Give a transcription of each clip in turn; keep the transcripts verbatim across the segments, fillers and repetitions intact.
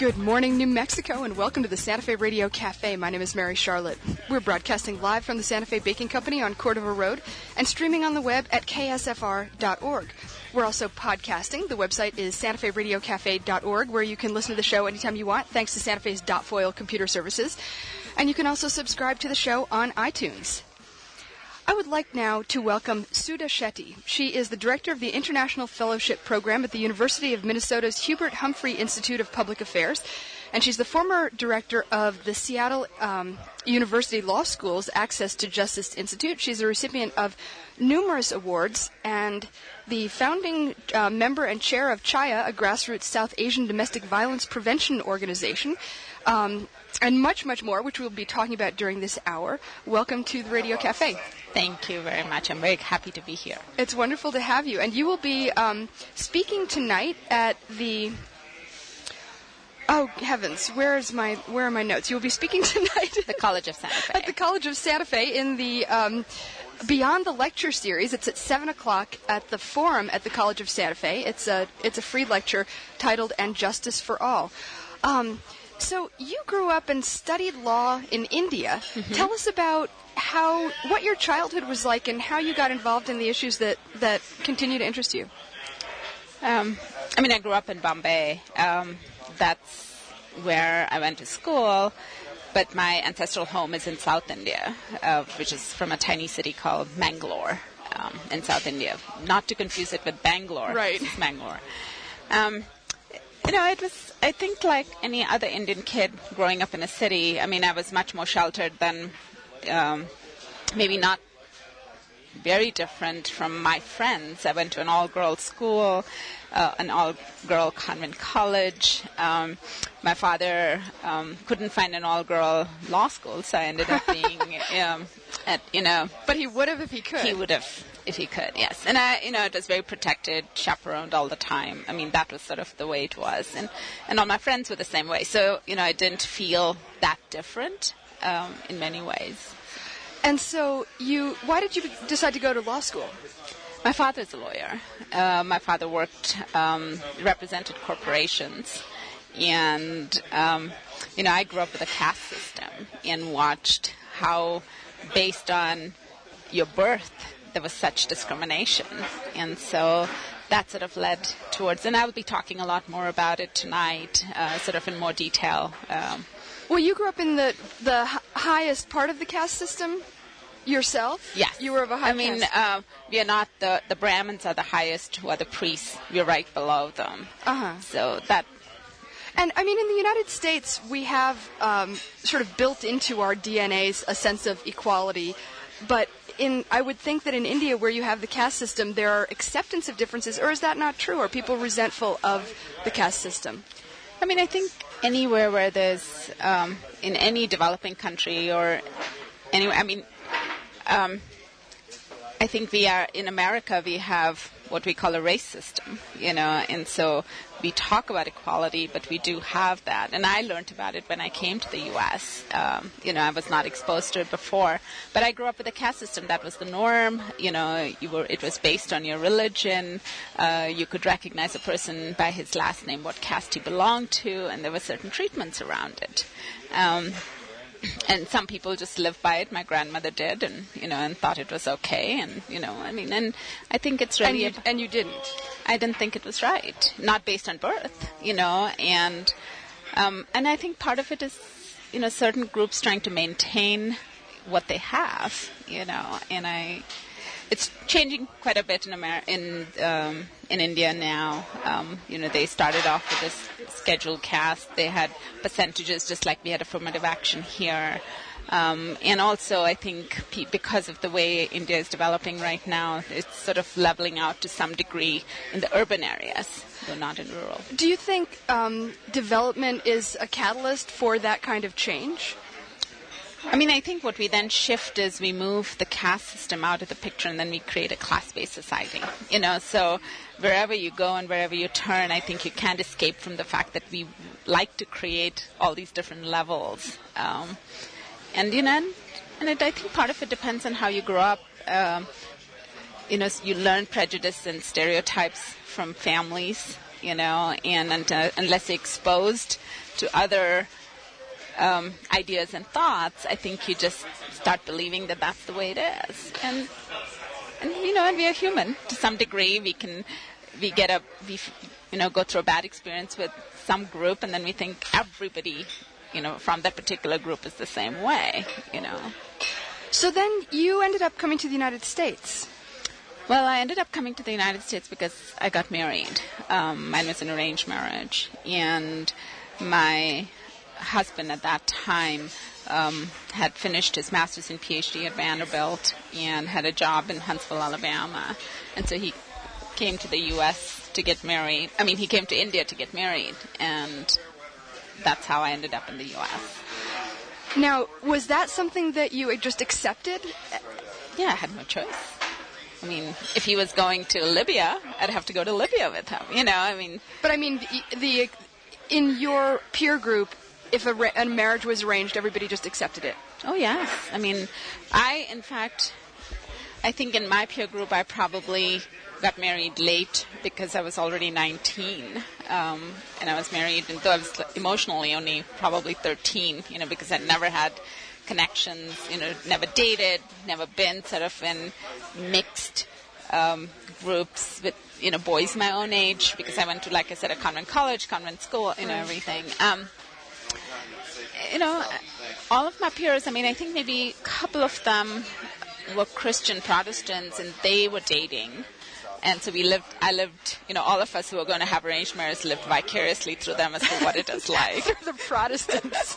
Good morning, New Mexico, and welcome to the Santa Fe Radio Cafe. My name is Mary Charlotte. We're broadcasting live from the Santa Fe Baking Company on Cordova Road and streaming on the web at k s f r dot org. We're also podcasting. The website is santa fe radio cafe dot org, where you can listen to the show anytime you want, thanks to Santa Fe's Dot Foil computer services. And you can also subscribe to the show on iTunes. I would like now to welcome Sudha Shetty. She is the director of the International Fellowship Program at the University of Minnesota's Hubert Humphrey Institute of Public Affairs, and she's the former director of the Seattle um, University Law School's Access to Justice Institute. She's a recipient of numerous awards and the founding uh, member and chair of CHAYA, a grassroots South Asian domestic violence prevention organization, um, and much, much more, which we'll be talking about during this hour. Welcome to the Radio Cafe. Thank you very much. I'm very happy to be here. It's wonderful to have you. And you will be um, speaking tonight at the... Oh, heavens, where is my, where are my notes? You will be speaking tonight... The College of Santa Fe. At the College of Santa Fe in the... Um, Beyond the Lecture Series. It's at seven o'clock at the Forum at the College of Santa Fe. It's a, it's a free lecture titled And Justice for All. Um, so you grew up and studied law in India. Mm-hmm. Tell us about how, what your childhood was like and how you got involved in the issues that, that continue to interest you. Um, I mean, I grew up in Bombay. Um, that's where I went to school. But my ancestral home is in South India, uh, which is from a tiny city called Mangalore um, in South India. Not to confuse it with Bangalore. Right. It's Mangalore. Um, you know, it was, I think, like any other Indian kid growing up in a city. I mean, I was much more sheltered than, um, maybe not very different from my friends. I went to an all-girls school, uh, an all-girl convent college. Um, my father um, couldn't find an all-girl law school, so I ended up being um, at, you know... But he would have if he could. He would have if he could, yes. And, I, you know, it was very protected, chaperoned all the time. I mean, that was sort of the way it was. And, and all my friends were the same way. So, you know, I didn't feel that different um, in many ways. And so you, why did you decide to go to law school? My father's a lawyer. Uh, my father worked, um, represented corporations. And, um, you know, I grew up with a caste system and watched how, based on your birth, there was such discrimination. And so that sort of led towards, and I will be talking a lot more about it tonight, uh, sort of in more detail. Um, Well, you grew up in the the h- highest part of the caste system yourself? Yes. You were of a high I mean, caste. uh, we are not the, the Brahmins are the highest, who are the priests. We're right below them. Uh-huh. So that... And, I mean, in the United States, we have um, sort of built into our D N As a sense of equality. But in, I would think that in India, where you have the caste system, there are acceptance of differences. Or is that not true? Are people resentful of the caste system? I mean, I think anywhere where there's, um, in any developing country or anywhere, I mean, um, I think we are, in America, we have what we call a race system, you know, and so we talk about equality, but we do have that. And I learned about it when I came to the U S. Um, you know, I was not exposed to it before, but I grew up with a caste system. That was the norm. You know, you were, it was based on your religion. Uh, you could recognize a person by his last name, what caste he belonged to, and there were certain treatments around it. Um, And some people just live by it. My grandmother did, and you know, and thought it was okay. And you know, I mean, and I think it's really. And you, and you didn't. I didn't think it was right, not based on birth, you know, and um, and I think part of it is, you know, certain groups trying to maintain what they have, you know, and I. It's changing quite a bit in Amer- in um, in India now. Um, you know, they started off with this scheduled caste. They had percentages, just like we had affirmative action here. Um, and also, I think pe- because of the way India is developing right now, it's sort of leveling out to some degree in the urban areas, though not in rural. Do you think um, development is a catalyst for that kind of change? I mean, I think what we then shift is we move the caste system out of the picture, and then we create a class-based society. You know, so wherever you go and wherever you turn, I think you can't escape from the fact that we like to create all these different levels. Um, and, you know, and, and it, I think part of it depends on how you grow up. Um, you know, you learn prejudice and stereotypes from families. you know, and, and uh, unless you're exposed to other um, ideas and thoughts, I think you just start believing that that's the way it is. And, and you know, and we are human to some degree. We can, we get a, we, you know, go through a bad experience with some group, and then we think everybody, you know, from that particular group is the same way, you know. So then you ended up coming to the United States. Well, I ended up coming to the United States because I got married. Um, mine was an arranged marriage, and my husband at that time um, had finished his master's and PhD at Vanderbilt and had a job in Huntsville, Alabama. And so he came to the U S to get married. I mean, he came to India to get married, and that's how I ended up in the U S. Now, was that something that you had just accepted? Yeah, I had no choice. I mean, if he was going to Libya, I'd have to go to Libya with him, you know, I mean. But I mean, the, the in your peer group, if a, a marriage was arranged, everybody just accepted it. Oh, yes. I mean, I, in fact, I think in my peer group, I probably got married late because I was already nineteen, um, and I was married, and though I was emotionally only probably thirteen, you know, because I'd never had connections, you know, never dated, never been sort of in mixed um, groups with, you know, boys my own age, because I went to, like I said, a convent college, convent school, you know, everything. Um, you know, all of my peers, I mean, I think maybe a couple of them were Christian Protestants, and they were dating. And so we lived, I lived, you know, all of us who were going to have arranged marriages lived vicariously through them as to what it is like. The Protestants.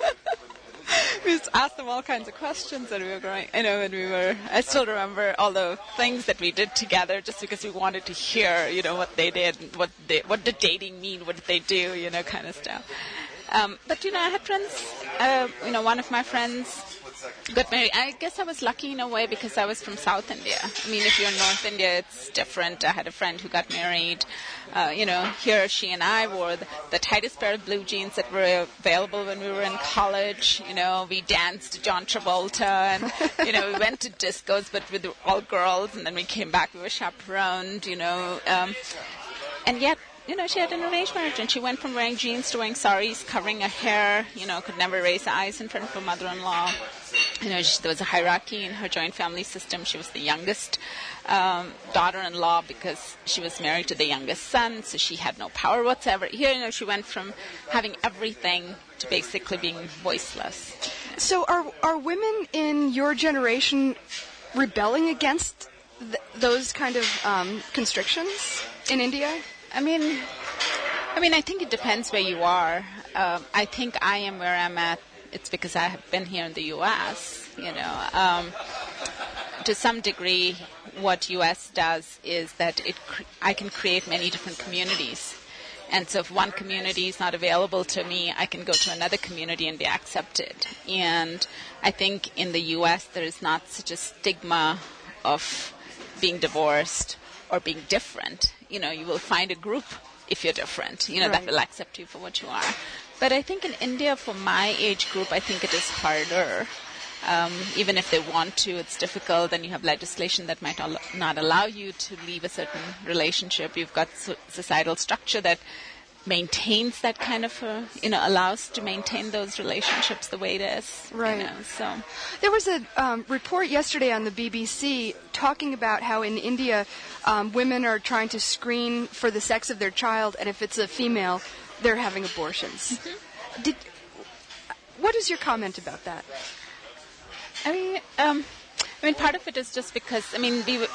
We used to ask them all kinds of questions when we were growing, you know, when we were, I still remember all the things that we did together just because we wanted to hear, you know, what they did, what they, what did dating mean, what did they do, you know, kind of stuff. Um, but, you know, I had friends, uh, you know, one of my friends got married. I guess I was lucky in a way because I was from South India. I mean, if you're in North India, it's different. I had a friend who got married. Uh, you know, here she and I wore the, the tightest pair of blue jeans that were available when we were in college. You know, we danced John Travolta, and, you know, we went to discos, but with all girls, and then we came back, we were chaperoned, you know. Um, and yet, you know, she had an arranged marriage, and she went from wearing jeans to wearing saris, covering her hair, you know, could never raise her eyes in front of her mother-in-law. You know, she, there was a hierarchy in her joint family system. She was the youngest um, daughter-in-law because she was married to the youngest son, so she had no power whatsoever. Here, you know, she went from having everything to basically being voiceless. So are are women in your generation rebelling against th- those kind of um, constrictions in India? I mean, I mean, I think it depends where you are. Um, I think I am where I'm at. It's because I have been here in the U S, you know. Um, to some degree, what U S does is that it cre- I can create many different communities. And so if one community is not available to me, I can go to another community and be accepted. And I think in the U S there is not such a stigma of being divorced or being different. You know, you will find a group if you're different, you know, right. that will accept you for what you are. But I think in India, for my age group, I think it is harder. Um, even if they want to, it's difficult, and you have legislation that might al- not allow you to leave a certain relationship. You've got so- societal structure that maintains that kind of, uh, you know, allows to maintain those relationships the way it is. Right. You know, so. There was a um, report yesterday on the B B C talking about how in India um, women are trying to screen for the sex of their child, and if it's a female, they're having abortions. Mm-hmm. Did what is your comment about that? I mean, um, I mean, part of it is just because, I mean, we. W-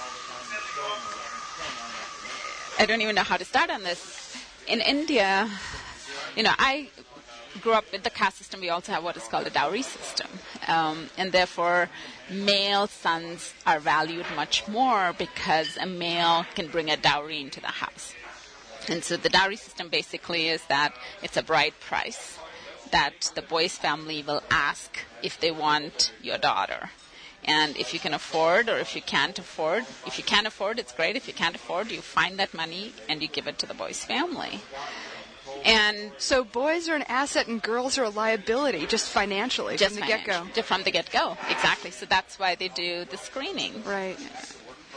I don't even know how to start on this. In India, you know, I grew up with the caste system. We also have what is called a dowry system. Um, and therefore, male sons are valued much more because a male can bring a dowry into the house. And so the dowry system basically is that it's a bride price that the boy's family will ask if they want your daughter. And if you can afford or if you can't afford, if you can afford, it's great. If you can't afford, you find that money and you give it to the boy's family. And so boys are an asset and girls are a liability, just financially, just from the financial, get-go. From the get-go, exactly. So that's why they do the screening. Right.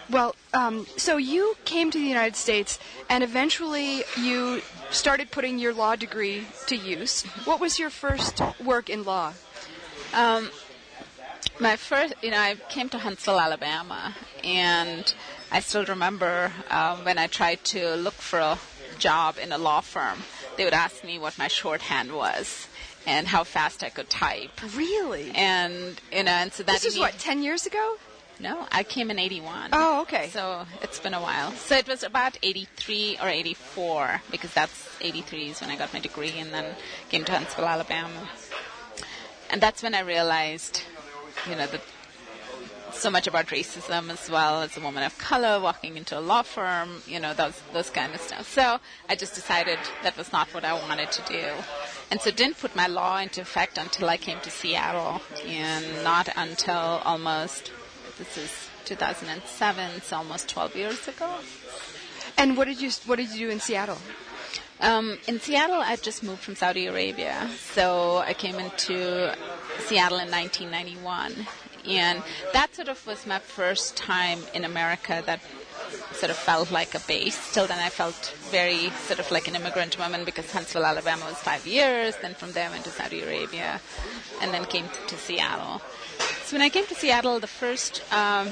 Well, um, so you came to the United States, and eventually you started putting your law degree to use. What was your first work in law? Um, my first, you know, I came to Huntsville, Alabama, and I still remember um, when I tried to look for a job in a law firm, they would ask me what my shorthand was and how fast I could type. Really? And, you know, and so that... This was, what, ten years ago? No, I came in eighty-one. Oh, okay. So it's been a while. So it was about eighty-three or eighty-four, because that's eighty-three is when I got my degree and then came to Huntsville, Alabama. And that's when I realized, you know, that so much about racism as well as a woman of color walking into a law firm, you know, those those kind of stuff. So I just decided that was not what I wanted to do. And so didn't put my law into effect until I came to Seattle, and not until almost... This is two thousand seven, so almost twelve years ago. And what did you what did you do in Seattle? Um, in Seattle, I just moved from Saudi Arabia, so I came into Seattle in nineteen ninety-one, and that sort of was my first time in America that sort of felt like a base. Till then, I felt very sort of like an immigrant woman, because Huntsville, Alabama was five years. Then from there, I went to Saudi Arabia, and then came to Seattle. So when I came to Seattle, the first um,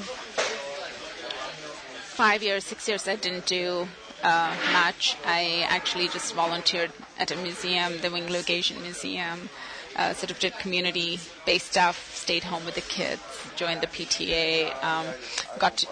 five years, six years, I didn't do uh, much. I actually just volunteered at a museum, the Wing Legation Museum, uh, sort of did community-based stuff, stayed home with the kids, joined the P T A, um, got to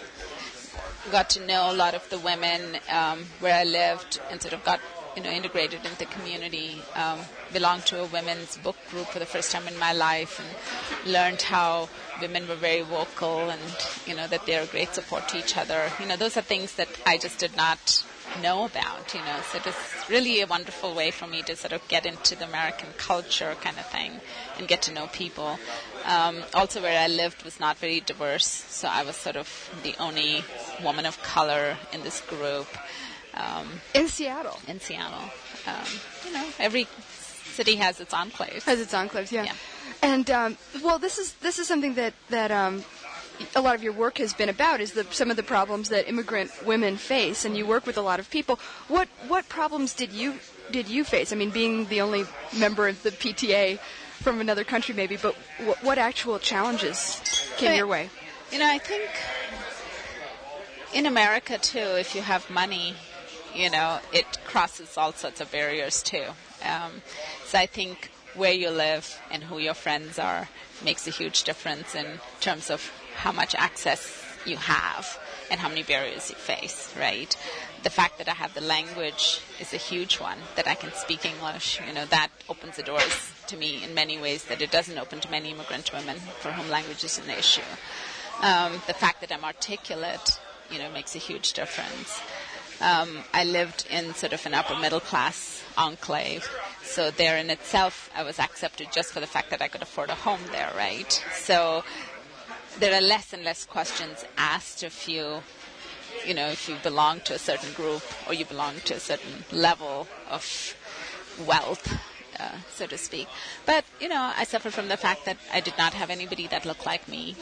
got to know a lot of the women um, where I lived, and sort of got you know, integrated into the community, um, belonged to a women's book group for the first time in my life, and learned how women were very vocal, and, you know, that they're a great support to each other. You know, those are things that I just did not know about, you know, so it was really a wonderful way for me to sort of get into the American culture kind of thing and get to know people. Um, also, where I lived was not very diverse, so I was sort of the only woman of color in this group. Um, in Seattle. In Seattle. Um, you know, every city has its enclaves. Has its enclaves, yeah. yeah. And, um, well, this is this is something that, that um, a lot of your work has been about, is the, some of the problems that immigrant women face, and you work with a lot of people. What what problems did you did you face? I mean, being the only member of the P T A from another country maybe, but what, what actual challenges came but, your way? You know, I think in America, too, if you have money, you know, it crosses all sorts of barriers, too. Um, so I think where you live and who your friends are makes a huge difference in terms of how much access you have and how many barriers you face, right? The fact that I have the language is a huge one, that I can speak English, you know, that opens the doors to me in many ways that it doesn't open to many immigrant women for whom language is an issue. Um, the fact that I'm articulate, you know, makes a huge difference. Um, I lived in sort of an upper middle class enclave, so there in itself I was accepted just for the fact that I could afford a home there, right? So there are less and less questions asked of you, you know, if you belong to a certain group or you belong to a certain level of wealth, uh, so to speak. But, you know, I suffered from the fact that I did not have anybody that looked like me.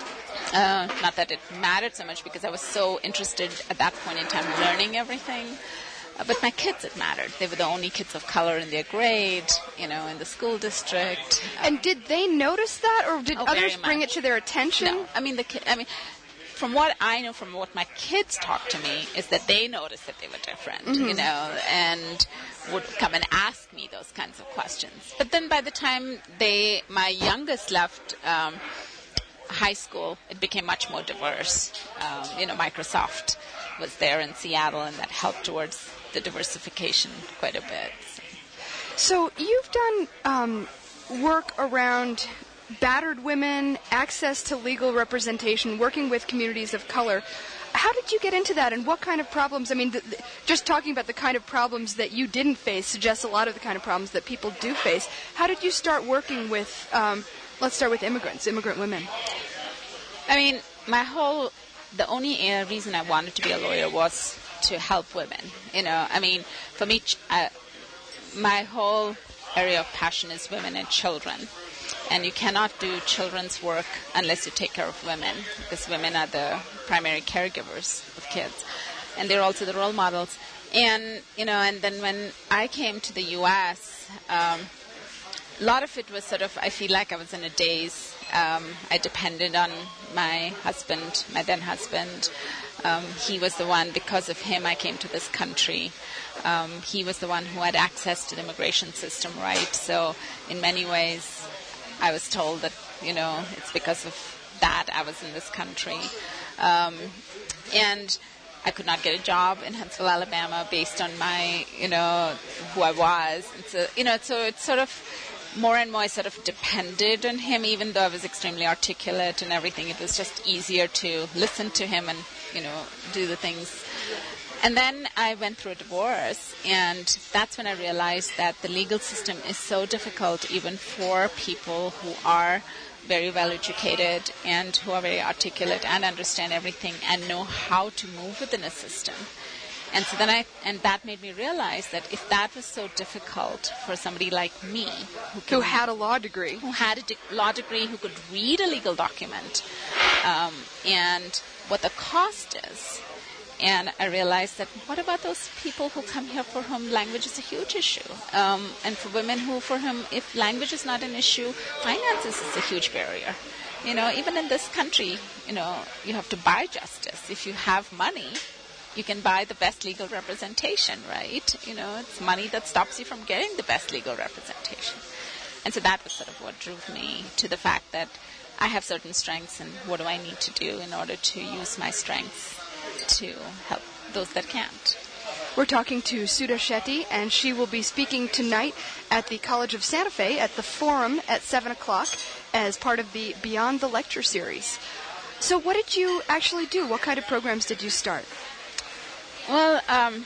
Uh, not that it mattered so much, because I was so interested at that point in time learning everything. Uh, but my kids, it mattered. They were the only kids of color in their grade, you know, in the school district. And did they notice that, or did oh, others bring it to their attention? No, I mean, the ki- I mean, from what I know, from what my kids talk to me, is that they noticed that they were different, mm-hmm. you know, and would come and ask me those kinds of questions. But then by the time they, my youngest left um, high school, it became much more diverse. Um, you know, Microsoft was there in Seattle, and that helped towards the diversification quite a bit. So, so you've done um, work around battered women, access to legal representation, working with communities of color. How did you get into that, and what kind of problems? I mean, the, the, just talking about the kind of problems that you didn't face suggests a lot of the kind of problems that people do face. How did you start working with, um, let's start with immigrants, immigrant women? I mean, my whole, the only uh, reason I wanted to be a lawyer was to help women. You know, I mean, for me, uh, my whole area of passion is women and children. and you cannot do children's work unless you take care of women, because women are the primary caregivers of kids, and they're also the role models. And, you know, and then when I came to the U S, um, a lot of it was sort of, I feel like I was in a daze. Um, I depended on my husband, my then husband. Um, he was the one, because of him, I came to this country. Um, he was the one who had access to the immigration system, right? So in many ways, I was told that, you know, it's because of that I was in this country. Um, and I could not get a job in Huntsville, Alabama, based on my, you know, who I was. And so, you know, so it's sort of more and more I sort of depended on him, even though I was extremely articulate and everything. It was just easier to listen to him and, you know, do the things. And then I went through a divorce, and that's when I realized that the legal system is so difficult even for people who are very well educated and who are very articulate and understand everything and know how to move within a system. And so then I, and that made me realize that if that was so difficult for somebody like me, who, can, who had a law degree, who had a de- law degree, who could read a legal document, um, and what the cost is. And I realized that what about those people who come here for whom language is a huge issue? Um, and for women who, for whom, if language is not an issue, finances is a huge barrier. You know, even in this country, you know, you have to buy justice. If you have money, you can buy the best legal representation, right? You know, it's money that stops you from getting the best legal representation. And so that was sort of what drove me to the fact that I have certain strengths, and what do I need to do in order to use my strengths to help those that can't. We're talking to Sudha Shetty, and she will be speaking tonight at the College of Santa Fe at the Forum at seven o'clock as part of the Beyond the Lecture series. So what did you actually do? What kind of programs did you start? Well, um,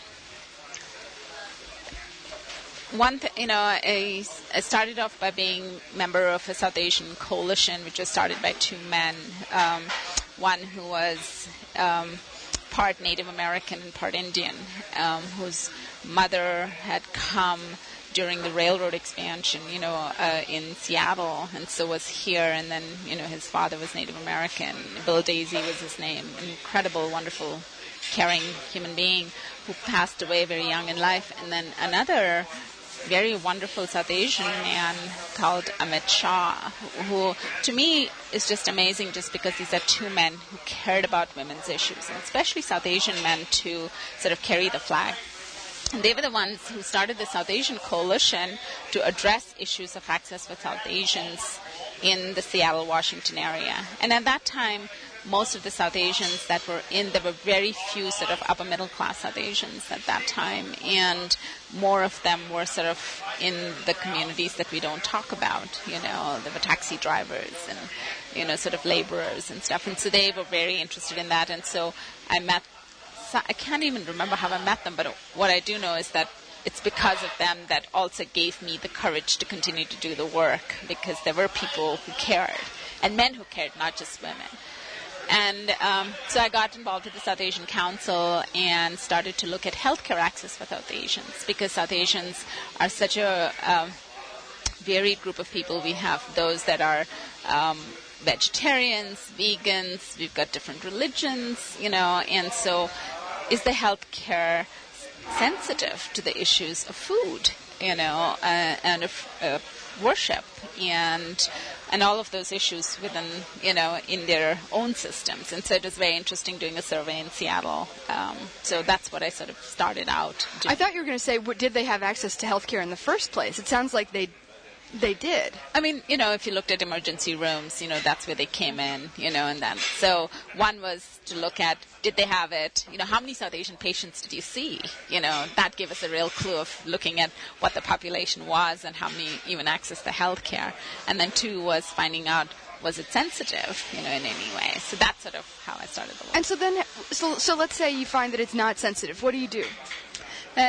one th- you know, I, I started off by being member of a South Asian coalition, which was started by two men, um, one who was um, part Native American and part Indian, um, whose mother had come during the railroad expansion, you know, uh, in Seattle, and so was here. And then, you know, his father was Native American. Bill Daisy was his name. An incredible, wonderful, caring human being who passed away very young in life. And then another very wonderful South Asian man called Amit Shah, who, to me, is just amazing just because these are two men who cared about women's issues, and especially South Asian men to sort of carry the flag. And they were the ones who started the South Asian Coalition to address issues of access for South Asians in the Seattle, Washington area. And at that time, most of the South Asians that were in, there were very few sort of upper middle class South Asians at that time, and more of them were sort of in the communities that we don't talk about. You know, there were taxi drivers and, you know, sort of laborers and stuff. And so they were very interested in that. And so I met, I can't even remember how I met them, but what I do know is that it's because of them that also gave me the courage to continue to do the work, because there were people who cared, and men who cared, not just women. And um, so I got involved with the South Asian Council and started to look at healthcare access for South Asians, because South Asians are such a um, varied group of people. We have those that are um, vegetarians, vegans, we've got different religions, you know, and so is the healthcare sensitive to the issues of food, you know, uh, and of uh, worship, and and all of those issues within, you know, in their own systems. And so it was very interesting doing a survey in Seattle. Um, so that's what I sort of started out doing. I thought you were going to say, did they have access to health care in the first place? It sounds like they They did. I mean, you know, if you looked at emergency rooms, you know, that's where they came in, you know, and then. So one was to look at, did they have it? You know, how many South Asian patients did you see? You know, that gave us a real clue of looking at what the population was and how many even access to health care. And then two was finding out, was it sensitive, you know, in any way? So that's sort of how I started the work. And so then, so, so let's say you find that it's not sensitive. What do you do? Uh, it,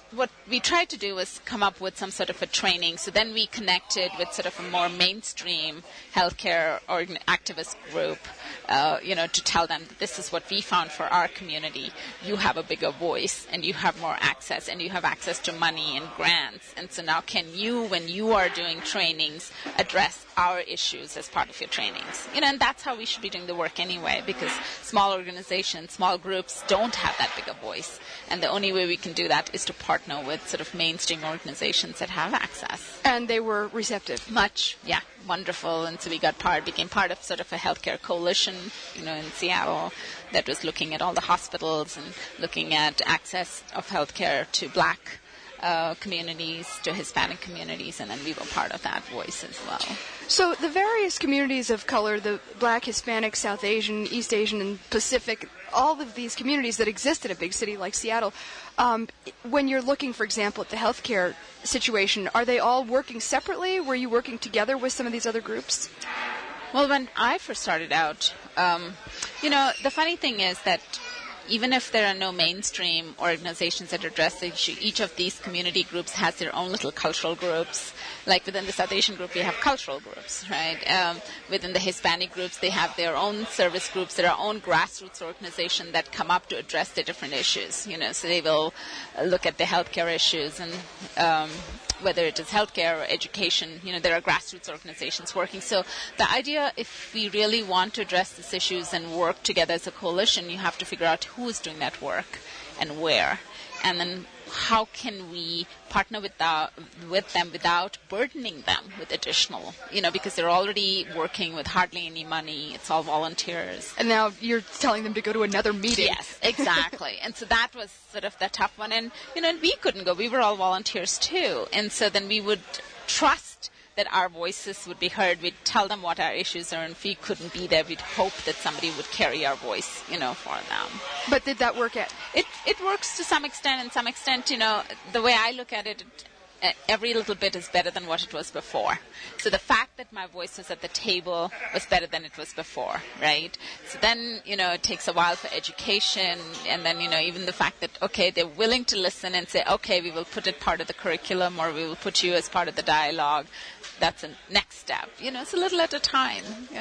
what we tried to do was come up with some sort of a training. So then we connected with sort of a more mainstream healthcare or activist group, uh, you know, to tell them that this is what we found for our community. You have a bigger voice and you have more access and you have access to money and grants. And so now can you, when you are doing trainings, address our issues as part of your trainings? You know, and that's how we should be doing the work anyway, because small organizations, small groups don't have that bigger voice. And the only way we can do that is to partner with sort of mainstream organizations that have access. And they were receptive. Much, yeah, wonderful. And so we got part, became part of sort of a healthcare coalition, you know, in Seattle that was looking at all the hospitals and looking at access of healthcare to black uh, communities, to Hispanic communities, and then we were part of that voice as well. So the various communities of color, the Black, Hispanic, South Asian, East Asian, and Pacific, all of these communities that exist in a big city like Seattle, um, when you're looking, for example, at the healthcare situation, are they all working separately? Were you working together with some of these other groups? Well, when I first started out, um, you know, the funny thing is that even if there are no mainstream organizations that address the issue, each of these community groups has their own little cultural groups. Like within the South Asian group, we have cultural groups, right? Um, within the Hispanic groups, they have their own service groups, their own grassroots organization that come up to address the different issues. You know, so they will look at the healthcare issues and um, whether it is healthcare or education. You know, there are grassroots organizations working. So the idea, if we really want to address these issues and work together as a coalition, you have to figure out who is doing that work and where, and then how can we partner with, the, with them without burdening them with additional, you know, because they're already working with hardly any money. It's all volunteers. And now you're telling them to go to another meeting. Yes, exactly. And so that was sort of the tough one. And, you know, and we couldn't go. We were all volunteers too. And so then we would trust that our voices would be heard. We'd tell them what our issues are, and if we couldn't be there, we'd hope that somebody would carry our voice, you know, for them. But did that work out? It it works to some extent, and some extent, you know, the way I look at it, it, every little bit is better than what it was before. So the fact that my voice was at the table was better than it was before, right? So then, you know, it takes a while for education, and then, you know, even the fact that, okay, they're willing to listen and say, okay, we will put it part of the curriculum, or we will put you as part of the dialogue. That's a next step. You know, it's a little at a time.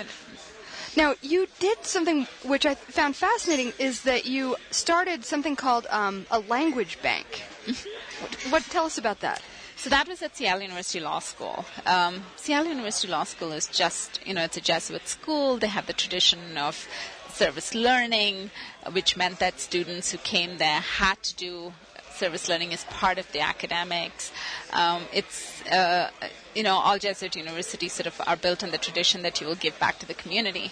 Now, you did something which I found fascinating, is that you started something called um, a language bank. Mm-hmm. What, tell us about that. So that was at Seattle University Law School. Um, Seattle University Law School is just, you know, it's a Jesuit school. They have the tradition of service learning, which meant that students who came there had to do service learning as part of the academics. Um, it's, uh, you know, all Jesuit universities sort of are built on the tradition that you will give back to the community.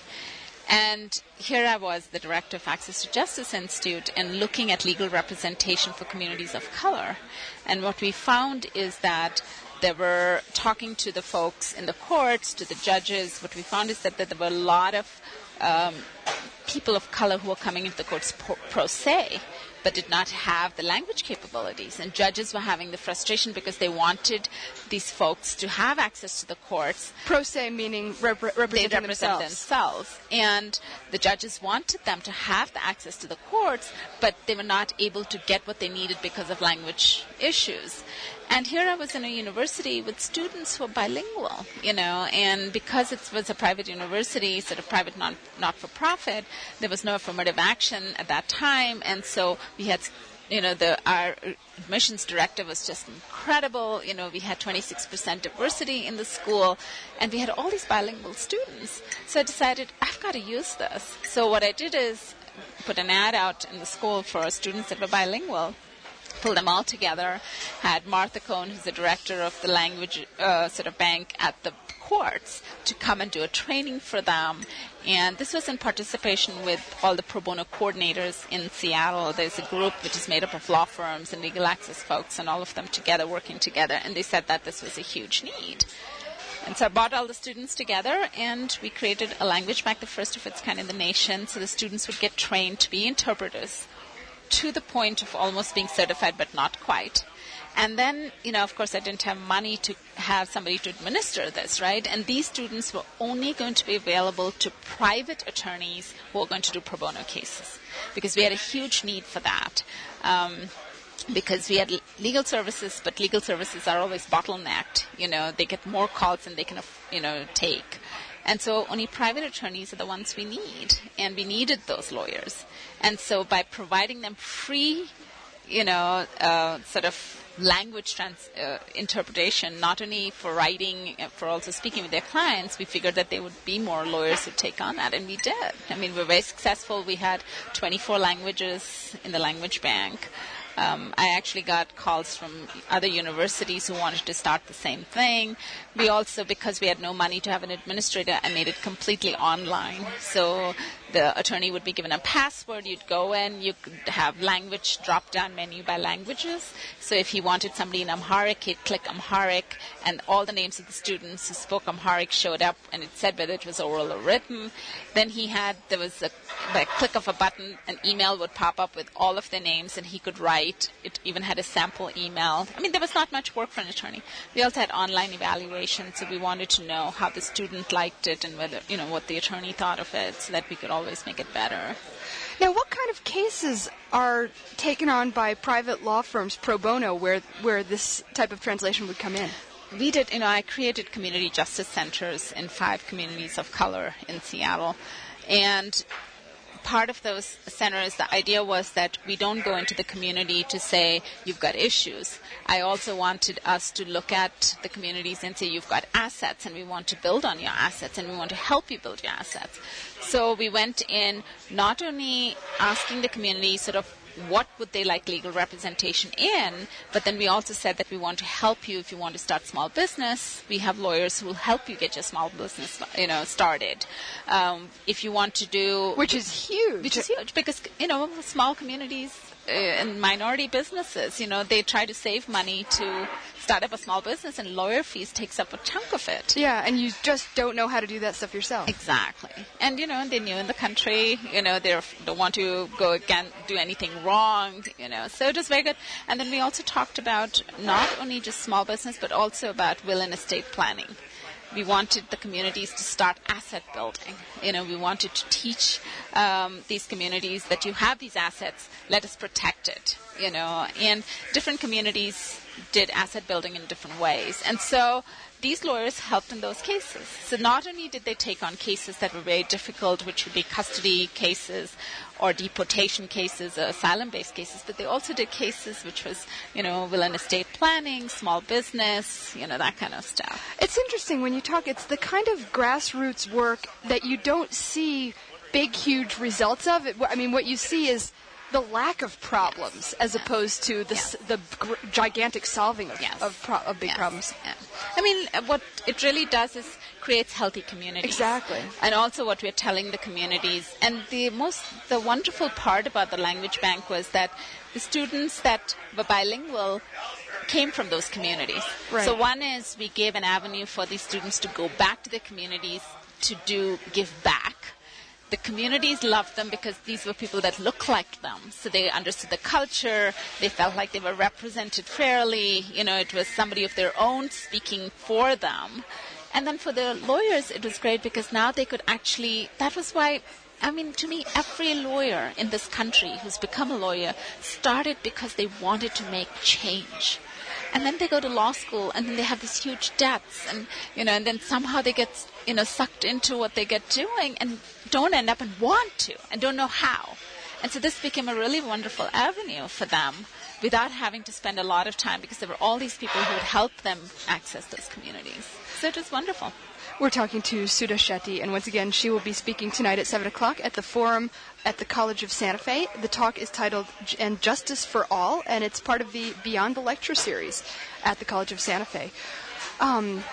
And here I was, the director of Access to Justice Institute, and looking at legal representation for communities of color. And what we found is that they were talking to the folks in the courts, to the judges. What we found is that, that there were a lot of um, people of color who were coming into the courts pro, pro se, but did not have the language capabilities. And judges were having the frustration because they wanted these folks to have access to the courts. Pro se meaning rep- representing they represent themselves. themselves. And the judges wanted them to have the access to the courts, but they were not able to get what they needed because of language issues. And here I was in a university with students who were bilingual, you know, and because it was a private university, sort of private non, not-for-profit, there was no affirmative action at that time. And so we had, you know, the our admissions director was just incredible. You know, we had twenty-six percent diversity in the school, and we had all these bilingual students. So I decided, I've got to use this. So what I did is put an ad out in the school for students that were bilingual, pulled them all together, had Martha Cohn, who's the director of the language uh, sort of bank at the courts, to come and do a training for them. And this was in participation with all the pro bono coordinators in Seattle. There's a group which is made up of law firms and legal access folks, and all of them together, working together. And they said that this was a huge need. And so I brought all the students together, and we created a language bank, the first of its kind in the nation, so the students would get trained to be interpreters, to the point of almost being certified, but not quite. And then, you know, of course, I didn't have money to have somebody to administer this, right? And these students were only going to be available to private attorneys who were going to do pro bono cases, because we had a huge need for that. Um, because we had l- legal services, but legal services are always bottlenecked. You know, they get more calls than they can, aff- you know, take. And so only private attorneys are the ones we need, and we needed those lawyers. And so by providing them free, you know, uh, sort of language trans- uh, interpretation, not only for writing, uh, for also speaking with their clients, we figured that there would be more lawyers who take on that, and we did. I mean, we're very successful. We had twenty-four languages in the language bank. Um, I actually got calls from other universities who wanted to start the same thing. We also, because we had no money to have an administrator, I made it completely online. So the attorney would be given a password. You'd go in. You could have language drop-down menu by languages. So if he wanted somebody in Amharic, he'd click Amharic, and all the names of the students who spoke Amharic showed up, and it said whether it was oral or written. Then he had, there was a, by a click of a button, an email would pop up with all of their names, and he could write. It even had a sample email. I mean, there was not much work for an attorney. We also had online evaluation, so we wanted to know how the student liked it and whether, you know, what the attorney thought of it, so that we could always make it better. Now, what kind of cases are taken on by private law firms pro bono where where this type of translation would come in? We did, you know, I created community justice centers in five communities of color in Seattle. And part of those centers, the idea was that we don't go into the community to say, you've got issues. I also wanted us to look at the communities and say, you've got assets, and we want to build on your assets, and we want to help you build your assets. So we went in not only asking the community sort of what would they like legal representation in, but then we also said that we want to help you if you want to start small business. We have lawyers who will help you get your small business, you know, started. Um, if you want to do... Which is huge. Which is huge because, you know, small communities uh, and minority businesses, you know, they try to save money to start up a small business, and lawyer fees takes up a chunk of it. Yeah, and you just don't know how to do that stuff yourself. Exactly. And, you know, they're new in the country, you know, they don't want to go again, do anything wrong, you know. So it was very good. And then we also talked about not only just small business, but also about will and estate planning. We wanted the communities to start asset building. You know, we wanted to teach um, these communities that you have these assets, let us protect it, you know. And different communities did asset building in different ways. And so these lawyers helped in those cases. So not only did they take on cases that were very difficult, which would be custody cases or deportation cases or asylum-based cases, but they also did cases which was, you know, will and estate planning, small business, you know, that kind of stuff. It's interesting when you talk, it's the kind of grassroots work that you don't see big, huge results of. It, I mean, what you see is the lack of problems yes. as yes. opposed to the, yes. the gr- gigantic solving of, yes. of, pro- of big yes. problems. Yeah. I mean, what it really does is creates healthy communities. Exactly. And also what we're telling the communities. And the most, the wonderful part about the language bank was that the students that were bilingual came from those communities. Right. So one is we gave an avenue for these students to go back to their communities to do give back. The communities loved them because these were people that looked like them. So they understood the culture. They felt like they were represented fairly. You know, it was somebody of their own speaking for them. And then for the lawyers, it was great because now they could actually, that was why, I mean, to me, every lawyer in this country who's become a lawyer started because they wanted to make change. And then they go to law school, and then they have these huge debts, and you know, and then somehow they get, you know, sucked into what they get doing, and don't end up and want to, and don't know how. And so this became a really wonderful avenue for them, without having to spend a lot of time, because there were all these people who would help them access those communities. So it was wonderful. We're talking to Sudha Shetty, and once again, she will be speaking tonight at seven o'clock at the Forum at the College of Santa Fe. The talk is titled And Justice for All, and it's part of the Beyond the Lecture series at the College of Santa Fe. Um,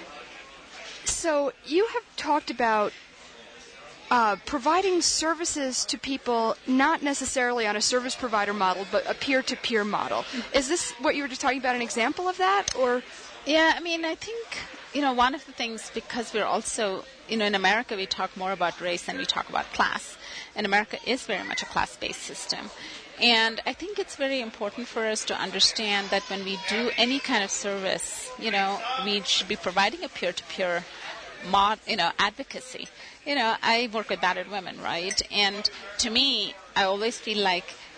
so you have talked about uh, providing services to people, not necessarily on a service provider model, but a peer-to-peer model. Is this what you were just talking about, an example of that? Or Yeah, I mean, I think... You know, one of the things, because we're also, you know, in America we talk more about race than we talk about class. And America is very much a class-based system. And I think it's very important for us to understand that when we do any kind of service, you know, we should be providing a peer-to-peer mod, you know, advocacy. You know, I work with battered women, right? And to me, I always feel like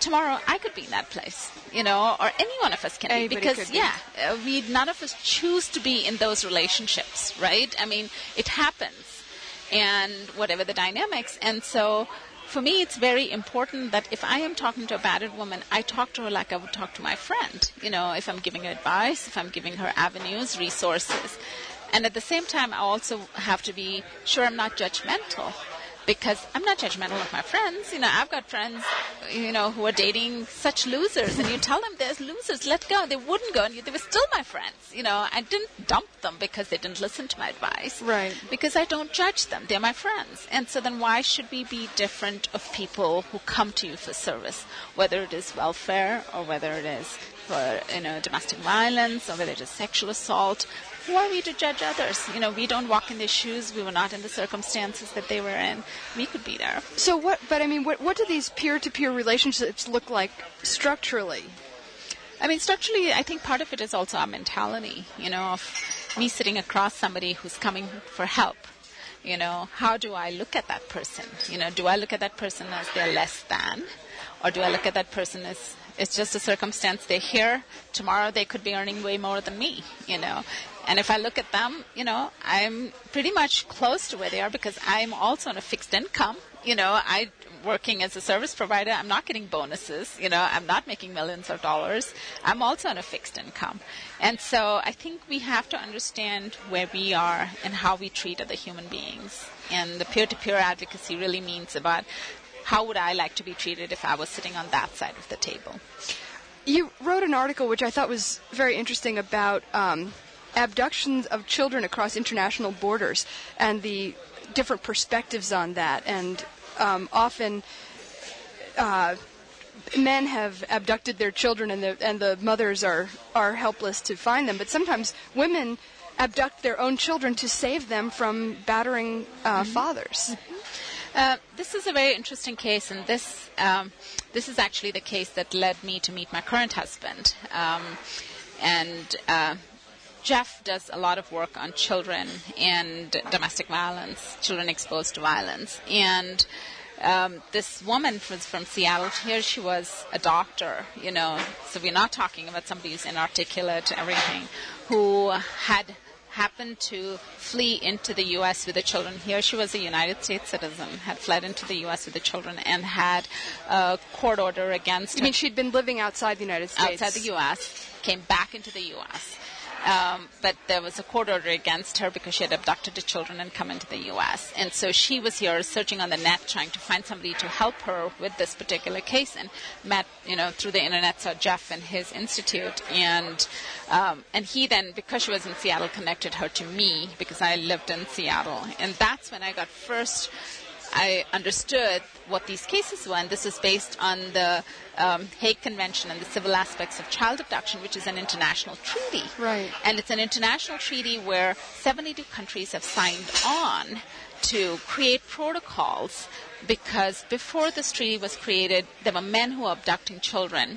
tomorrow I could be in that place, you know, or any one of us can Anybody be. Because, could be. yeah, uh, we none of us choose to be in those relationships, right? I mean, it happens, and whatever the dynamics. And so for me, it's very important that if I am talking to a battered woman, I talk to her like I would talk to my friend. You know, if I'm giving her advice, if I'm giving her avenues, resources. And at the same time, I also have to be sure I'm not judgmental. Because I'm not judgmental of my friends. You know, I've got friends, you know, who are dating such losers. And you tell them there's losers, let go. They wouldn't go. And they were still my friends. You know, I didn't dump them because they didn't listen to my advice. Right. Because I don't judge them. They're my friends. And so then why should we be different of people who come to you for service? Whether it is welfare or whether it is for, you know, domestic violence or whether it is sexual assault. Who are we to judge others? You know, we don't walk in their shoes. We were not in the circumstances that they were in. We could be there. So what, but I mean, what, what do these peer-to-peer relationships look like structurally? I mean, structurally, I think part of it is also our mentality, you know, of me sitting across somebody who's coming for help. You know, how do I look at that person? You know, do I look at that person as they're less than? Or do I look at that person as it's just a circumstance they're here? Tomorrow they could be earning way more than me, you know. And if I look at them, you know, I'm pretty much close to where they are because I'm also on a fixed income. You know, I working as a service provider, I'm not getting bonuses. You know, I'm not making millions of dollars. I'm also on a fixed income. And so I think we have to understand where we are and how we treat other human beings. And the peer-to-peer advocacy really means about how would I like to be treated if I was sitting on that side of the table. You wrote an article which I thought was very interesting about um, abductions of children across international borders and the different perspectives on that. And um, often uh, men have abducted their children and the, and the mothers are, are helpless to find them. But sometimes women abduct their own children to save them from battering uh, mm-hmm. fathers. Mm-hmm. Uh, this is a very interesting case, and this um, this is actually the case that led me to meet my current husband. Um, and uh, Jeff does a lot of work on children and domestic violence, children exposed to violence. And um, this woman was from Seattle. Here she was a doctor, you know, so we're not talking about somebody who's inarticulate, everything, who had happened to flee into the U S with the children. Here she was a United States citizen, had fled into the U S with the children, and had a court order against her. You mean she'd been living outside the United States? Outside the U S, came back into the U S Um, but there was a court order against her because she had abducted the children and come into the U S And so she was here searching on the net, trying to find somebody to help her with this particular case, and met, you know, through the internet, saw Jeff and his institute. And um, and he then, because she was in Seattle, connected her to me because I lived in Seattle. And that's when I got first... I understood what these cases were, and this is based on the um, Hague Convention and the civil aspects of child abduction, which is an international treaty. Right. And it's an international treaty where seventy-two countries have signed on to create protocols, because before this treaty was created, there were men who were abducting children,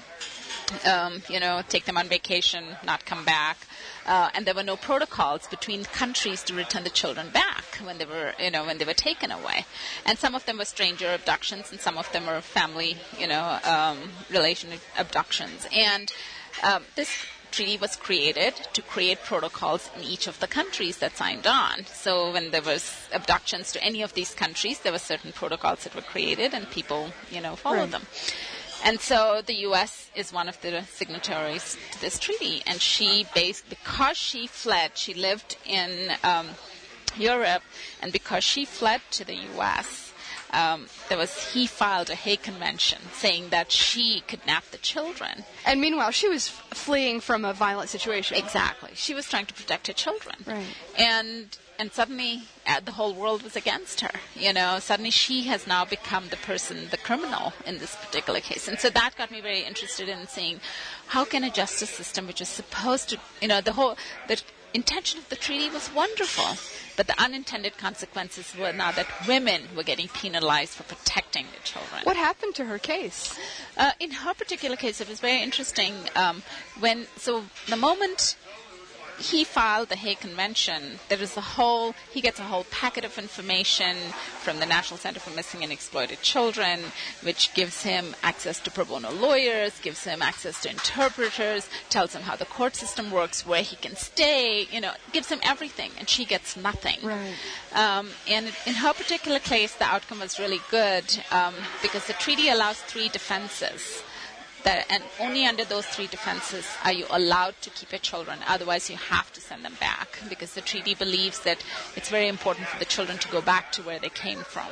um, you know, take them on vacation, not come back. Uh, and there were no protocols between countries to return the children back when they were, you know, when they were taken away. And some of them were stranger abductions, and some of them were family, you know, um, relation abductions. And um, this treaty was created to create protocols in each of the countries that signed on. So when there was abductions to any of these countries, there were certain protocols that were created, and people, you know, followed right. them. And so the U S is one of the signatories to this treaty. And she based, because she fled, she lived in um, Europe, and because she fled to the U S, um, there was, he filed a Hague Convention saying that she kidnapped the children. And meanwhile, she was f- fleeing from a violent situation. Exactly. She was trying to protect her children. Right. And and suddenly uh, the whole world was against her. You know, suddenly she has now become the person, the criminal in this particular case. And so that got me very interested in seeing how can a justice system, which is supposed to, you know, the whole, the intention of the treaty was wonderful, but the unintended consequences were now that women were getting penalized for protecting the children. What happened to her case? Uh, in her particular case, it was very interesting. Um, when so the moment he filed the Hague Convention. There is a whole, he gets a whole packet of information from the National Center for Missing and Exploited Children, which gives him access to pro bono lawyers, gives him access to interpreters, tells him how the court system works, where he can stay, you know, gives him everything, and she gets nothing. Right. Um, and in her particular case, the outcome was really good um, because the treaty allows three defenses. That, and only under those three defenses are you allowed to keep your children. Otherwise, you have to send them back because the treaty believes that it's very important for the children to go back to where they came from.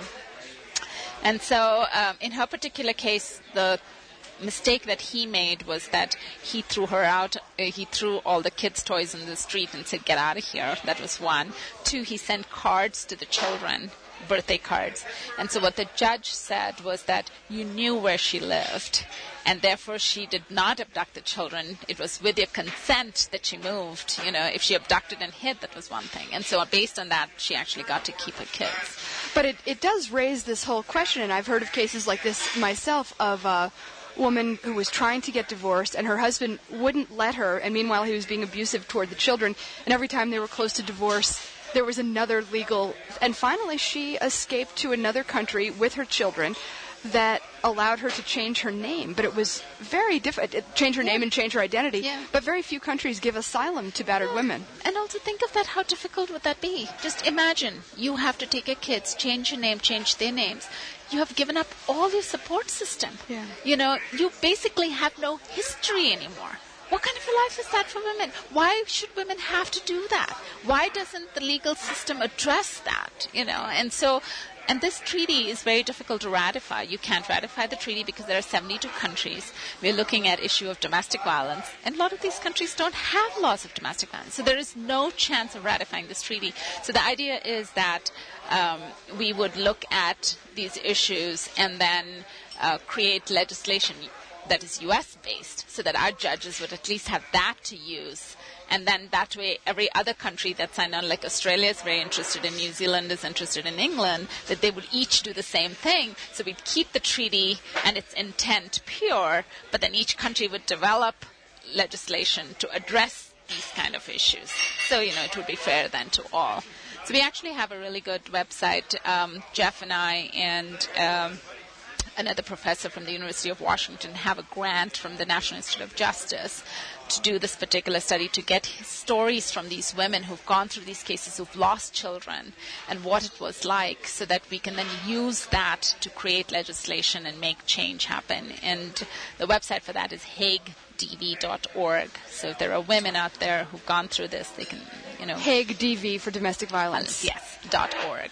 And so um, in her particular case, the mistake that he made was that he threw her out. Uh, he threw all the kids' toys in the street and said, "Get out of here." That was one. Two, he sent cards to the children, birthday cards. And so what the judge said was that you knew where she lived, and therefore she did not abduct the children. It was with your consent that she moved. You know, if she abducted and hid, that was one thing. And so based on that, she actually got to keep her kids. But it, it does raise this whole question, and I've heard of cases like this myself, of a woman who was trying to get divorced, and her husband wouldn't let her, and meanwhile he was being abusive toward the children, and every time they were close to divorce, there was another legal, and finally she escaped to another country with her children that allowed her to change her name. But it was very difficult, change her yeah. name and change her identity. Yeah. But very few countries give asylum to battered yeah. women. And also think of that, how difficult would that be? Just imagine, you have to take your kids, change your name, change their names. You have given up all your support system. Yeah. You know, you basically have no history anymore. What kind of a life is that for women? Why should women have to do that? Why doesn't the legal system address that? You know, and so, and this treaty is very difficult to ratify. You can't ratify the treaty because there are seventy-two countries. We're looking at issue of domestic violence, and a lot of these countries don't have laws of domestic violence. So there is no chance of ratifying this treaty. So the idea is that um, we would look at these issues and then uh, create legislation that is U S based, so that our judges would at least have that to use. And then that way, every other country that signed on, like Australia is very interested in, New Zealand is interested in England, that they would each do the same thing. So we'd keep the treaty and its intent pure, but then each country would develop legislation to address these kind of issues. So, you know, it would be fair then to all. So we actually have a really good website, um, Jeff and I, and um, another professor from the University of Washington have a grant from the National Institute of Justice to do this particular study, to get stories from these women who've gone through these cases, who've lost children, and what it was like, so that we can then use that to create legislation and make change happen. And the website for that is hague d v dot org. So if there are women out there who've gone through this, they can, you know... Hague D V for domestic violence. Yes, dot org.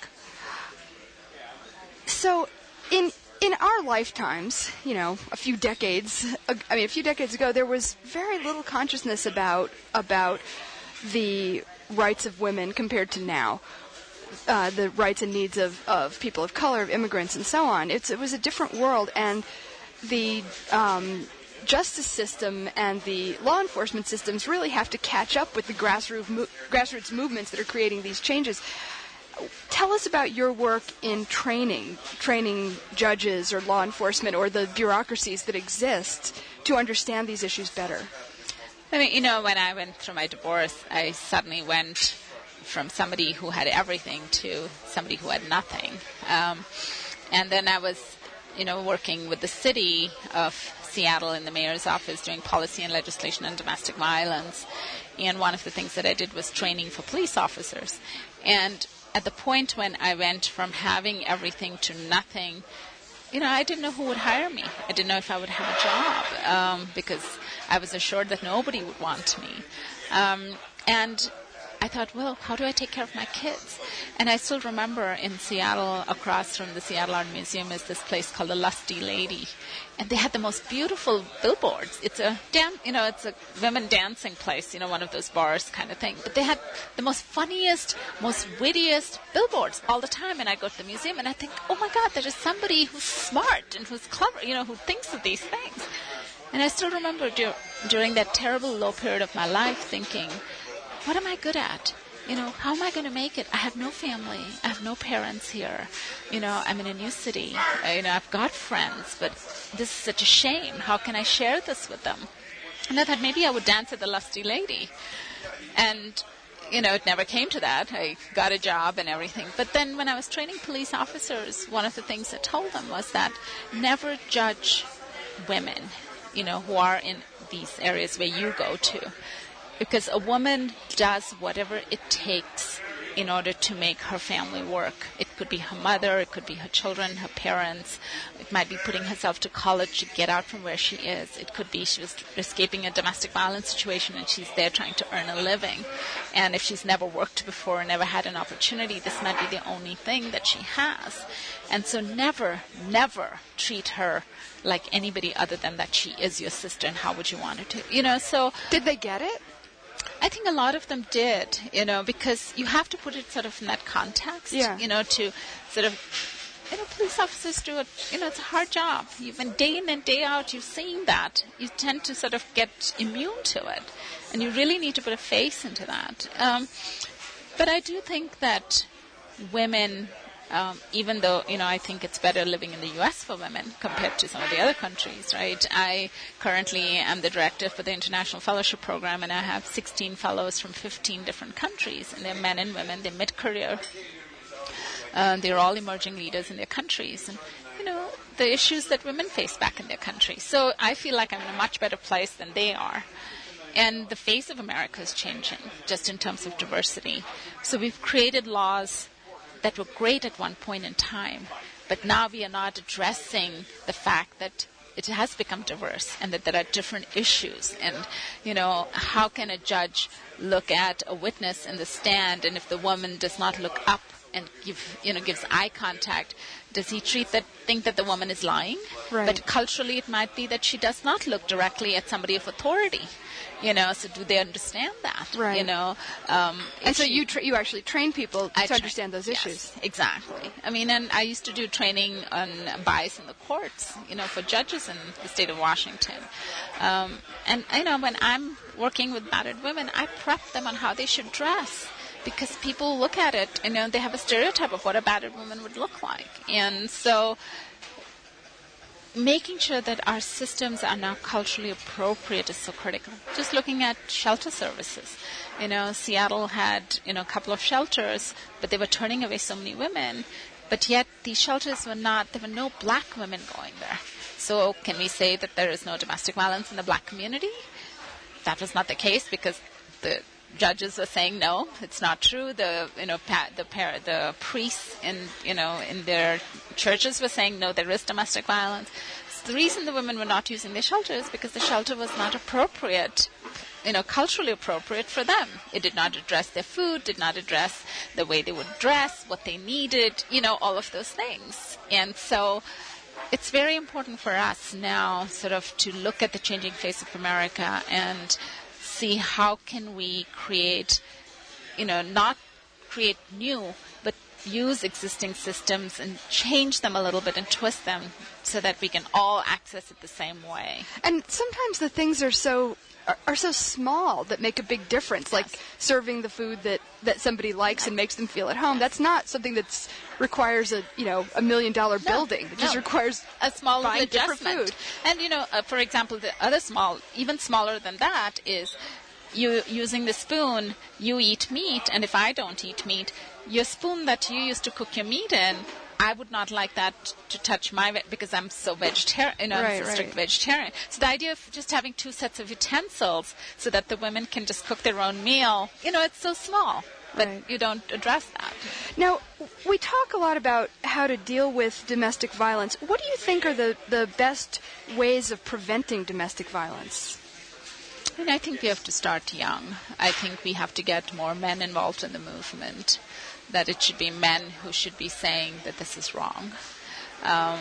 So in... In our lifetimes, you know, a few decades, I mean, a few decades ago, there was very little consciousness about about the rights of women compared to now, uh, the rights and needs of, of people of color, of immigrants, and so on. It's, it was a different world, and the um, justice system and the law enforcement systems really have to catch up with the grassroots mo- grassroots movements that are creating these changes. Tell us about your work in training, training judges or law enforcement or the bureaucracies that exist to understand these issues better. I mean, you know, when I went through my divorce, I suddenly went from somebody who had everything to somebody who had nothing. Um, and then I was, you know, working with the city of Seattle in the mayor's office doing policy and legislation on domestic violence. And one of the things that I did was training for police officers. And at the point when I went from having everything to nothing, you know, I didn't know who would hire me. I didn't know if I would have a job um, because I was assured that nobody would want me. Um, and I thought, well, how do I take care of my kids? And I still remember in Seattle, across from the Seattle Art Museum, is this place called the Lusty Lady. And they had the most beautiful billboards. It's a dan- you know, it's a women dancing place, you know, one of those bars kind of thing. But they had the most funniest, most wittiest billboards all the time. And I go to the museum and I think, oh my God, there is somebody who's smart and who's clever, you know, who thinks of these things. And I still remember dur- during that terrible low period of my life thinking, what am I good at? You know, how am I going to make it? I have no family. I have no parents here. You know, I'm in a new city. Uh, you know, I've got friends, but this is such a shame. How can I share this with them? And I thought maybe I would dance at the Lusty Lady. And, you know, it never came to that. I got a job and everything. But then when I was training police officers, one of the things I told them was that never judge women, you know, who are in these areas where you go to. Because a woman does whatever it takes in order to make her family work. It could be her mother, it could be her children, her parents. It might be putting herself to college to get out from where she is. It could be she was escaping a domestic violence situation and she's there trying to earn a living. And if she's never worked before, never had an opportunity, this might be the only thing that she has. And so never, never treat her like anybody other than that she is your sister, and how would you want her to? You know, so... Did they get it? I think a lot of them did, you know, because you have to put it sort of in that context, yeah. you know, to sort of, you know, police officers do it, you know, it's a hard job. You've been day in and day out, you've seen that. You tend to sort of get immune to it, and you really need to put a face into that. Um, but I do think that women... Um, even though, you know, I think it's better living in the U S for women compared to some of the other countries, right? I currently am the director for the International Fellowship Program, and I have sixteen fellows from fifteen different countries, and they're men and women, they're mid-career. Uh, they're all emerging leaders in their countries, and, you know, the issues that women face back in their countries. So I feel like I'm in a much better place than they are. And the face of America is changing, just in terms of diversity. So we've created laws that were great at one point in time, but now we are not addressing the fact that it has become diverse and that there are different issues. And, you know, how can a judge look at a witness in the stand, and if the woman does not look up and give, you know, gives eye contact, does he treat that, think that the woman is lying? Right. But culturally it might be that she does not look directly at somebody of authority. You know, so do they understand that? Right. You know, um, and so she, you tra- you actually train people I to tra- understand those yes, issues. Exactly. I mean, and I used to do training on bias in the courts, you know, for judges in the state of Washington. Um, and, you know, when I'm working with battered women, I prep them on how they should dress. Because people look at it, you know, they have a stereotype of what a battered woman would look like. And so making sure that our systems are now culturally appropriate is so critical. Just looking at shelter services. You know, Seattle had, you know, a couple of shelters, but they were turning away so many women. But yet these shelters were not, there were no black women going there. So can we say that there is no domestic violence in the black community? That was not the case, because the judges were saying no, it's not true. The you know pa- the par- the priests in you know in their churches were saying no, there is domestic violence. So the reason the women were not using the shelter is because the shelter was not appropriate, you know, culturally appropriate for them. It did not address their food, did not address the way they would dress, what they needed, you know, all of those things. And so it's very important for us now sort of to look at the changing face of America and see how can we create, you know, not create new, but use existing systems and change them a little bit and twist them so that we can all access it the same way. And sometimes the things are so are, are so small that make a big difference, yes. like serving the food that, that somebody likes and makes them feel at home. That's not something that requires a you know a million dollar no, building. It just no. requires a small buying different adjustment. food. And you know, uh, for example, the other small, even smaller than that, is you using the spoon. You eat meat, and if I don't eat meat, your spoon that you used to cook your meat in, I would not like that to touch my ve- because I'm so vegetarian, you know, right, I'm so strict right. vegetarian. So the idea of just having two sets of utensils so that the women can just cook their own meal, you know, it's so small, but Right. you don't address that. Now, we talk a lot about how to deal with domestic violence. What do you think are the, the best ways of preventing domestic violence? I mean, I think we have to start young. I think we have to get more men involved in the movement, that it should be men who should be saying that this is wrong. Um,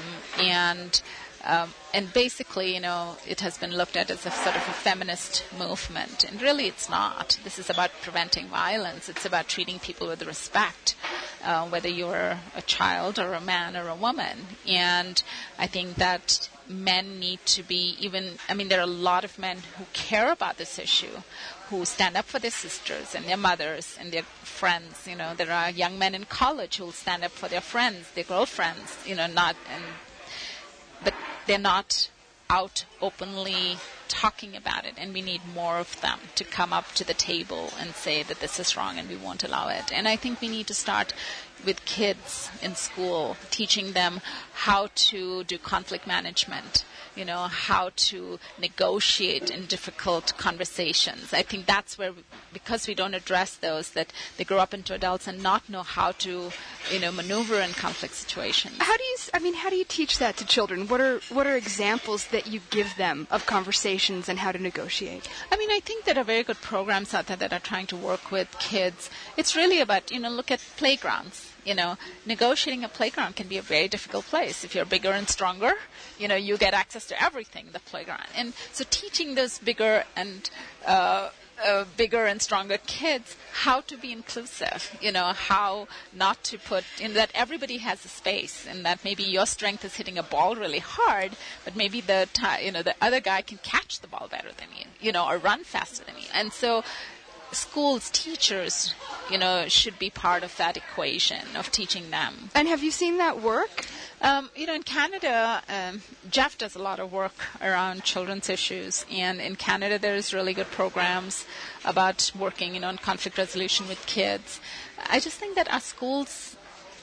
and um, and basically, you know, it has been looked at as a sort of a feminist movement, and really it's not. This is about preventing violence. It's about treating people with respect, uh, whether you're a child or a man or a woman. And I think that men need to be even, I mean, there are a lot of men who care about this issue, who stand up for their sisters and their mothers and their friends. You know, there are young men in college who will stand up for their friends, their girlfriends, you know, not, and, but they're not out openly talking about it, and we need more of them to come up to the table and say that this is wrong and we won't allow it. And I think we need to start with kids in school, teaching them how to do conflict management, you know, how to negotiate in difficult conversations. I think that's where, we, because we don't address those, that they grow up into adults and not know how to, you know, maneuver in conflict situations. How do you, I mean, how do you teach that to children? What are what are examples that you give them of conversations and how to negotiate? I mean, I think there are very good programs out there that are trying to work with kids. It's really about, you know, look at playgrounds. You know, negotiating a playground can be a very difficult place. If you're bigger and stronger, you know, you get access to everything, the playground. And so teaching those bigger and uh, uh, bigger and stronger kids how to be inclusive, you know, how not to put, in that everybody has a space, and that maybe your strength is hitting a ball really hard, but maybe the, t- you know, the other guy can catch the ball better than you, you know, or run faster than you. And so schools, teachers, you know, should be part of that equation of teaching them. And have you seen that work? Um, you know, in Canada, um, Jeff does a lot of work around children's issues, and in Canada there's really good programs about working, you know, on conflict resolution with kids. I just think that our schools,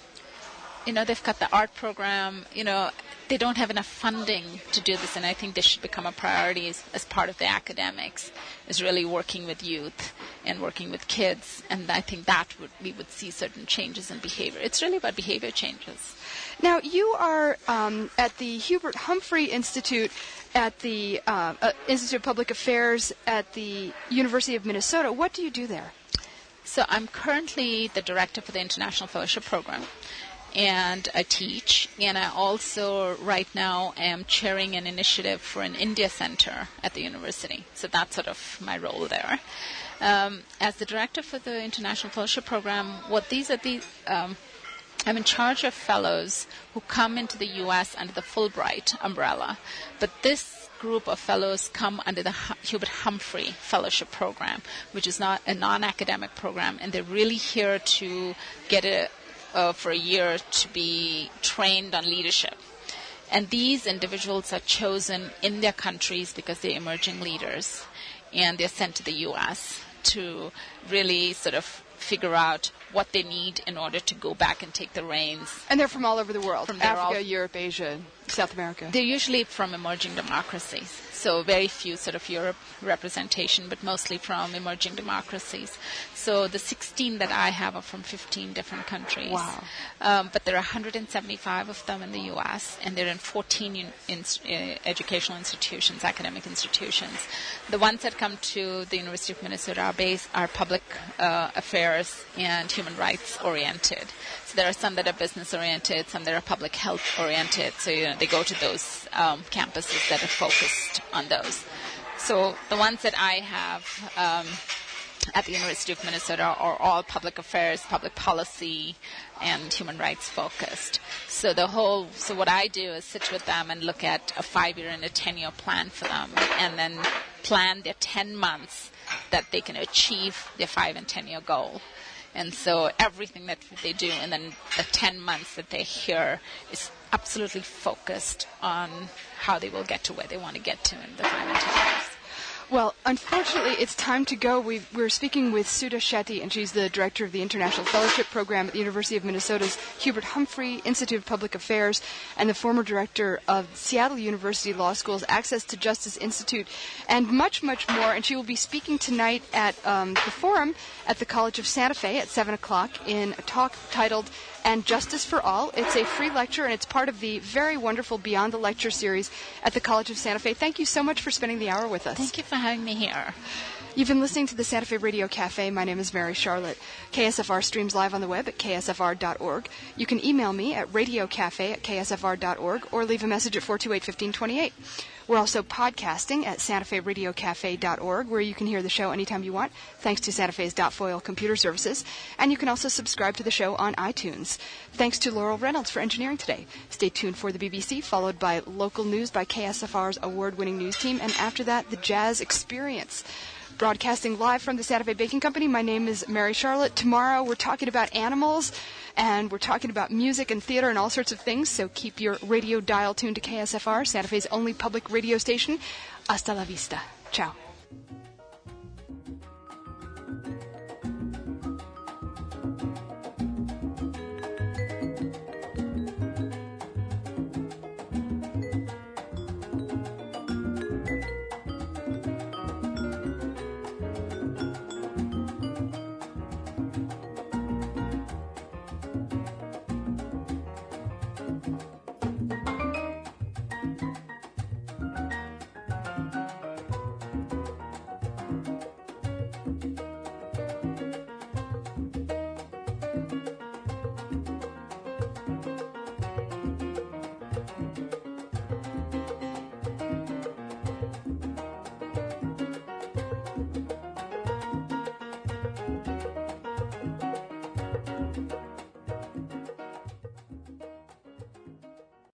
you know, they've got the art program, you know, they don't have enough funding to do this, and I think this should become a priority as, as part of the academics, is really working with youth and working with kids, and I think that would we would see certain changes in behavior. It's really about behavior changes. Now, you are um, at the Hubert Humphrey Institute at the uh, uh, Institute of Public Affairs at the University of Minnesota. What do you do there? So I'm currently the director for the International Fellowship Program, and I teach, and I also right now am chairing an initiative for an India Center at the university. So that's sort of my role there. Um, as the director for the International Fellowship Program, what these are the um, I'm in charge of fellows who come into the U S under the Fulbright umbrella, but this group of fellows come under the Hubert Humphrey Fellowship Program, which is not a non-academic program, and they're really here to get a Uh, for a year to be trained on leadership. And these individuals are chosen in their countries because they're emerging leaders, and they're sent to the U S to really sort of figure out what they need in order to go back and take the reins. And they're from all over the world, from Africa, all, Europe, Asia, South America. They're usually from emerging democracies, so very few sort of Europe representation, but mostly from emerging democracies. So the sixteen that I have are from fifteen different countries. Wow. Um, but there are one hundred seventy-five of them in the U S, and they're in fourteen in, in, uh, educational institutions, academic institutions. The ones that come to the University of Minnesota are, based, are public uh, affairs and human rights oriented. So there are some that are business oriented, some that are public health oriented. So you know, they go to those um, campuses that are focused on those. So the ones that I have um, at the University of Minnesota are all public affairs, public policy, and human rights focused. So the whole, so what I do is sit with them and look at a five-year and a ten-year plan for them, and then plan their ten months that they can achieve their five and ten-year goal. And so everything that they do in the, the ten months that they're here is absolutely focused on how they will get to where they want to get to in the five and ten years. Well, unfortunately, it's time to go. We've, we're speaking with Sudha Shetty, and she's the director of the International Fellowship Program at the University of Minnesota's Hubert Humphrey Institute of Public Affairs, and the former director of Seattle University Law School's Access to Justice Institute, and much, much more. And she will be speaking tonight at um, the forum at the College of Santa Fe at seven o'clock in a talk titled And Justice for All. It's a free lecture, and it's part of the very wonderful Beyond the Lecture series at the College of Santa Fe. Thank you so much for spending the hour with us. Thank you for having me here. You've been listening to the Santa Fe Radio Cafe. My name is Mary Charlotte. K S F R streams live on the web at k s f r dot org. You can email me at radiocafe at k s f r dot org or leave a message at four two eight, one five two eight. We're also podcasting at santa fe radio cafe dot org, where you can hear the show anytime you want, thanks to Santa Fe's .foil computer services. And you can also subscribe to the show on iTunes. Thanks to Laurel Reynolds for engineering today. Stay tuned for the B B C, followed by local news by K S F R's award-winning news team, and after that, the Jazz Experience. broadcasting live from the Santa Fe Baking Company. My name is Mary Charlotte. Tomorrow we're talking about animals, and we're talking about music and theater and all sorts of things, so keep your radio dial tuned to K S F R, Santa Fe's only public radio station. Hasta la vista. Ciao.